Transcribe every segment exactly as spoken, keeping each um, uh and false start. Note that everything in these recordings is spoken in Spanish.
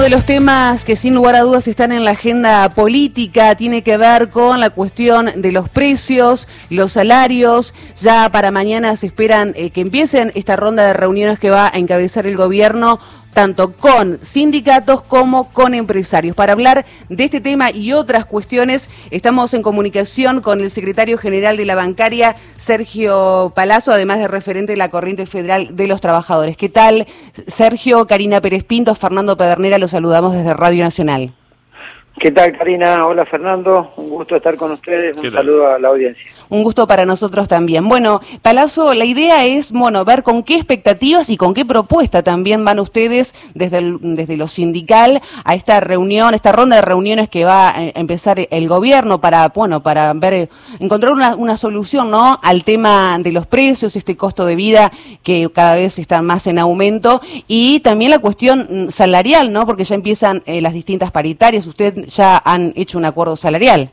de los temas que sin lugar a dudas están en la agenda política tiene que ver con la cuestión de los precios, los salarios. Ya para mañana se esperan eh, que empiecen esta ronda de reuniones que va a encabezar el gobierno, tanto con sindicatos como con empresarios. Para hablar de este tema y otras cuestiones, estamos en comunicación con el secretario general de la bancaria, Sergio Palazzo, además de referente de la Corriente Federal de los Trabajadores. ¿Qué tal, Sergio? Karina Pérez Pinto, Fernando Pedernera, los saludamos desde Radio Nacional. ¿Qué tal, Karina? Hola, Fernando. Un gusto estar con ustedes. Un saludo a la audiencia. Un gusto para nosotros también. Bueno, Palazzo, la idea es, bueno, ver con qué expectativas y con qué propuesta también van ustedes desde, el, desde lo sindical a esta reunión, esta ronda de reuniones que va a empezar el gobierno para, bueno, para ver, encontrar una, una solución, ¿no?, al tema de los precios, este costo de vida que cada vez está más en aumento, y también la cuestión salarial, ¿no?, porque ya empiezan eh, las distintas paritarias. Ustedes ya han hecho un acuerdo salarial.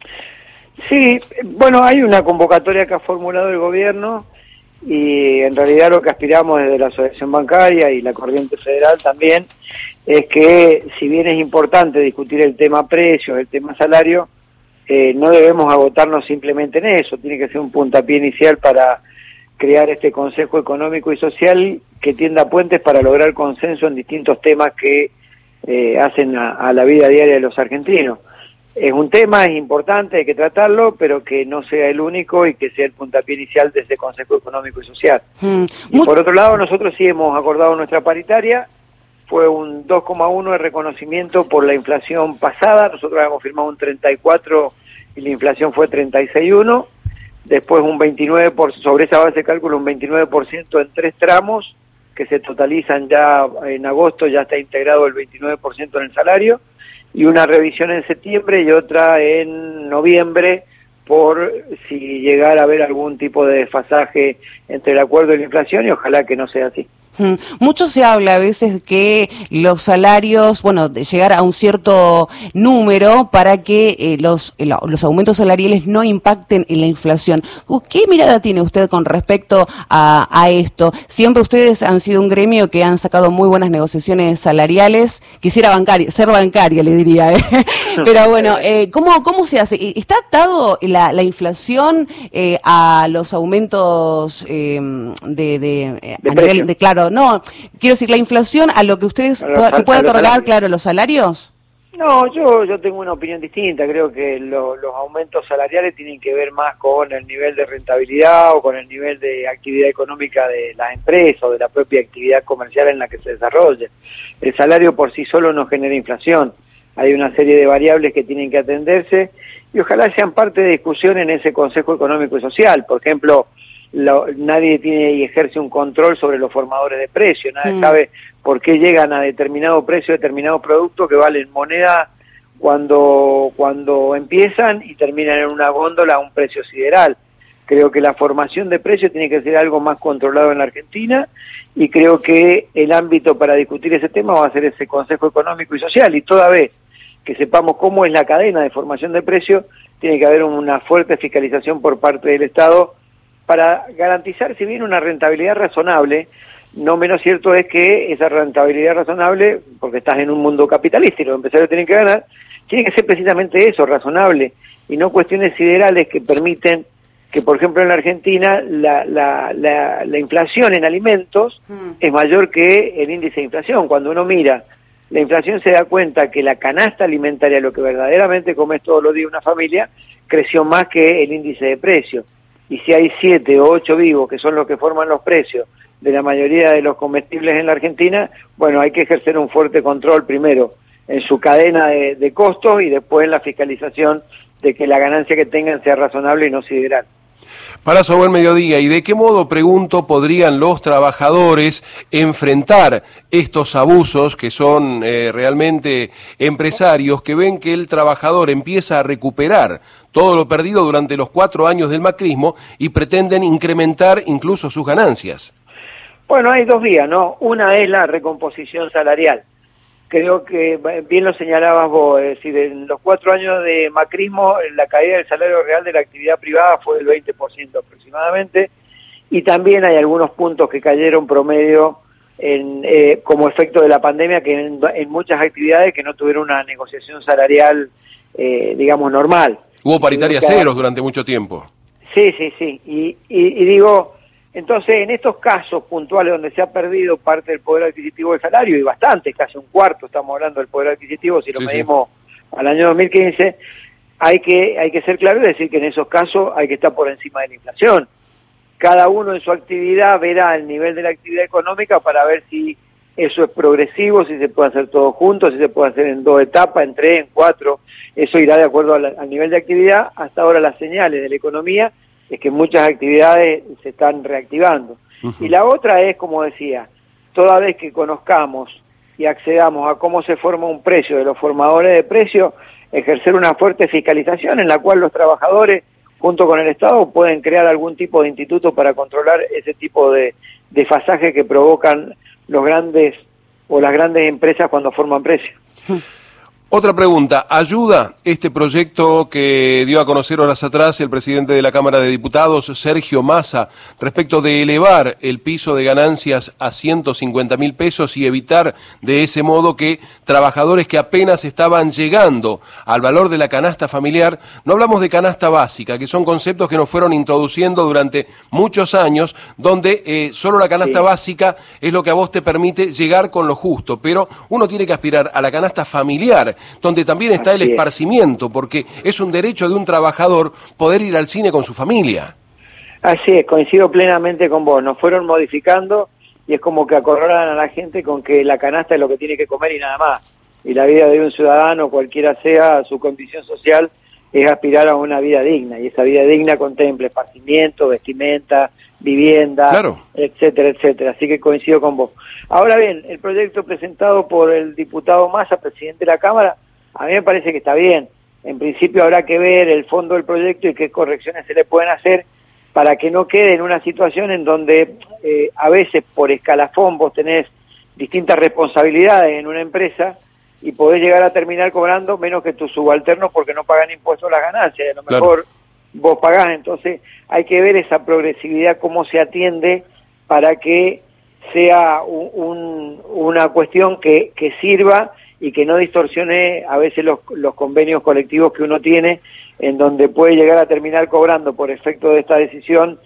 Sí, bueno, hay una convocatoria que ha formulado el gobierno y en realidad lo que aspiramos desde la Asociación Bancaria y la Corriente Federal también es que, si bien es importante discutir el tema precios, el tema salario, eh, no debemos agotarnos simplemente en eso. Tiene que ser un puntapié inicial para crear este Consejo Económico y Social que tienda puentes para lograr consenso en distintos temas que eh, hacen a, a la vida diaria de los argentinos. Es un tema, es importante, hay que tratarlo, pero que no sea el único y que sea el puntapié inicial de este Consejo Económico y Social. Mm. Y por otro lado, nosotros sí hemos acordado nuestra paritaria, fue un dos coma uno de reconocimiento por la inflación pasada. Nosotros habíamos firmado un treinta y cuatro y la inflación fue treinta y seis coma uno, después un veintinueve por ciento, sobre esa base de cálculo, un veintinueve por ciento en tres tramos, que se totalizan ya en agosto, ya está integrado el veintinueve por ciento en el salario, y una revisión en septiembre y otra en noviembre por si llegara a haber algún tipo de desfasaje entre el acuerdo y la inflación, y ojalá que no sea así. Mm. Mucho se habla a veces que los salarios, bueno, de llegar a un cierto número para que eh, los, eh, los aumentos salariales no impacten en la inflación. ¿Qué mirada tiene usted con respecto a, a esto? Siempre ustedes han sido un gremio que han sacado muy buenas negociaciones salariales. Quisiera bancaria, ser bancaria, le diría, ¿eh? Pero bueno, eh, ¿cómo, ¿cómo se hace? ¿Está atado la, la inflación eh, a los aumentos eh, de, de, eh, de, a nivel de, claro, no, quiero decir, la inflación a lo que ustedes pueda, se puede otorgar, claro, los salarios? No, yo yo tengo una opinión distinta. Creo que lo, los aumentos salariales tienen que ver más con el nivel de rentabilidad o con el nivel de actividad económica de las empresas o de la propia actividad comercial en la que se desarrolle. El salario por sí solo no genera inflación. Hay una serie de variables que tienen que atenderse y ojalá sean parte de discusión en ese Consejo Económico y Social. Por ejemplo, Lo, nadie tiene y ejerce un control sobre los formadores de precios, nadie mm. sabe por qué llegan a determinado precio determinados productos que valen moneda cuando, cuando empiezan y terminan en una góndola a un precio sideral. Creo que la formación de precios tiene que ser algo más controlado en la Argentina y creo que el ámbito para discutir ese tema va a ser ese Consejo Económico y Social, y toda vez que sepamos cómo es la cadena de formación de precios, tiene que haber una fuerte fiscalización por parte del Estado para garantizar, si bien una rentabilidad razonable. No menos cierto es que esa rentabilidad razonable, porque estás en un mundo capitalista y los empresarios tienen que ganar, tiene que ser precisamente eso, razonable, y no cuestiones siderales que permiten que, por ejemplo, en la Argentina la, la, la, la inflación en alimentos mm. es mayor que el índice de inflación. Cuando uno mira la inflación se da cuenta que la canasta alimentaria, lo que verdaderamente comes todos los días una familia, creció más que el índice de precios. Y si hay siete o ocho vivos, que son los que forman los precios de la mayoría de los comestibles en la Argentina, bueno, hay que ejercer un fuerte control primero en su cadena de, de costos y después en la fiscalización de que la ganancia que tengan sea razonable y no sideral. Palazzo, buen mediodía. ¿Y de qué modo, pregunto, podrían los trabajadores enfrentar estos abusos que son eh, realmente empresarios que ven que el trabajador empieza a recuperar todo lo perdido durante los cuatro años del macrismo y pretenden incrementar incluso sus ganancias? Bueno, hay dos vías, ¿no? Una es la recomposición salarial. Creo que bien lo señalabas vos, es decir, en los cuatro años de macrismo la caída del salario real de la actividad privada fue del veinte por ciento aproximadamente, y también hay algunos puntos que cayeron promedio en, eh, como efecto de la pandemia, que en, en muchas actividades que no tuvieron una negociación salarial, eh, digamos, normal. Hubo paritarias ceros durante mucho tiempo. Sí, sí, sí. Y, y, y digo, entonces, en estos casos puntuales donde se ha perdido parte del poder adquisitivo del salario, y bastante, casi un cuarto estamos hablando del poder adquisitivo, si lo sí, medimos sí. al año dos mil quince, hay que, hay que ser claro y decir que en esos casos hay que estar por encima de la inflación. Cada uno en su actividad verá el nivel de la actividad económica para ver si eso es progresivo, si se puede hacer todo junto, si se puede hacer en dos etapas, en tres, en cuatro. Eso irá de acuerdo al, al nivel de actividad. Hasta ahora las señales de la economía es que muchas actividades se están reactivando. Uh-huh. Y la otra es, como decía, toda vez que conozcamos y accedamos a cómo se forma un precio de los formadores de precios, ejercer una fuerte fiscalización en la cual los trabajadores, junto con el Estado, pueden crear algún tipo de instituto para controlar ese tipo de desfasaje que provocan los grandes o las grandes empresas cuando forman precios. Otra pregunta, ¿ayuda este proyecto que dio a conocer horas atrás el presidente de la Cámara de Diputados, Sergio Massa, respecto de elevar el piso de ganancias a ciento cincuenta mil pesos y evitar de ese modo que trabajadores que apenas estaban llegando al valor de la canasta familiar, no hablamos de canasta básica, que son conceptos que nos fueron introduciendo durante muchos años, donde eh, solo la canasta sí. básica es lo que a vos te permite llegar con lo justo, pero uno tiene que aspirar a la canasta familiar, donde también está Así el esparcimiento, es. porque es un derecho de un trabajador poder ir al cine con su familia. Así es, coincido plenamente con vos, nos fueron modificando y es como que acorralan a la gente con que la canasta es lo que tiene que comer y nada más. Y la vida de un ciudadano, cualquiera sea su condición social, es aspirar a una vida digna, y esa vida digna contempla esparcimiento, vestimenta, vivienda, claro. etcétera, etcétera. Así que coincido con vos. Ahora bien, el proyecto presentado por el diputado Massa, presidente de la Cámara, a mí me parece que está bien. En principio habrá que ver el fondo del proyecto y qué correcciones se le pueden hacer para que no quede en una situación en donde eh, a veces por escalafón vos tenés distintas responsabilidades en una empresa y podés llegar a terminar cobrando menos que tus subalternos porque no pagan impuestos a las ganancias. Y a lo claro. mejor vos pagás, entonces hay que ver esa progresividad, cómo se atiende para que sea un, un, una cuestión que, que sirva y que no distorsione a veces los, los convenios colectivos que uno tiene, en donde puede llegar a terminar cobrando por efecto de esta decisión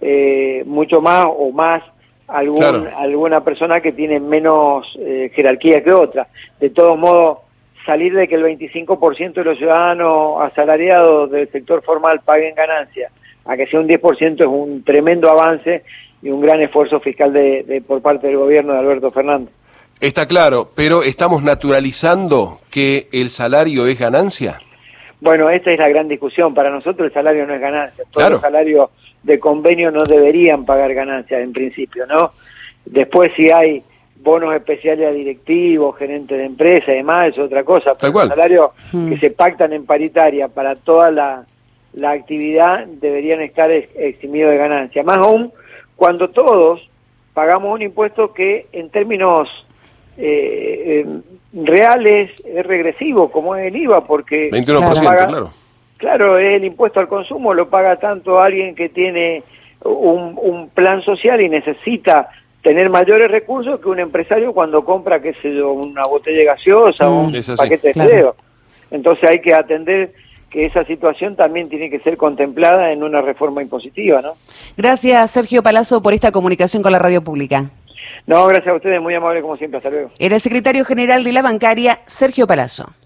eh, mucho más o más algún, claro. alguna persona que tiene menos eh, jerarquía que otra. De todos modos, salir de que el veinticinco por ciento de los ciudadanos asalariados del sector formal paguen ganancias, a que sea un diez por ciento es un tremendo avance y un gran esfuerzo fiscal de, de por parte del gobierno de Alberto Fernández. Está claro, pero ¿estamos naturalizando que el salario es ganancia? Bueno, esta es la gran discusión. Para nosotros el salario no es ganancia. Todos claro. los salarios de convenio no deberían pagar ganancias en principio, ¿no? Después si hay bonos especiales a directivos, gerentes de empresa y demás, es otra cosa. Pero los salarios hmm. que se pactan en paritaria para toda la, la actividad deberían estar ex, eximidos de ganancia. Más aún cuando todos pagamos un impuesto que en términos eh, eh, reales es regresivo, como es el I V A, porque veintiuno por ciento, paga, claro. Claro, el impuesto al consumo lo paga tanto alguien que tiene un, un plan social y necesita tener mayores recursos que un empresario cuando compra, qué sé yo, una botella de gaseosa mm, o un paquete de claro. fideo. Entonces hay que atender que esa situación también tiene que ser contemplada en una reforma impositiva, ¿no? Gracias, Sergio Palazzo, por esta comunicación con la radio pública. No, gracias a ustedes, muy amable como siempre, hasta luego. Era el secretario general de la bancaria, Sergio Palazzo.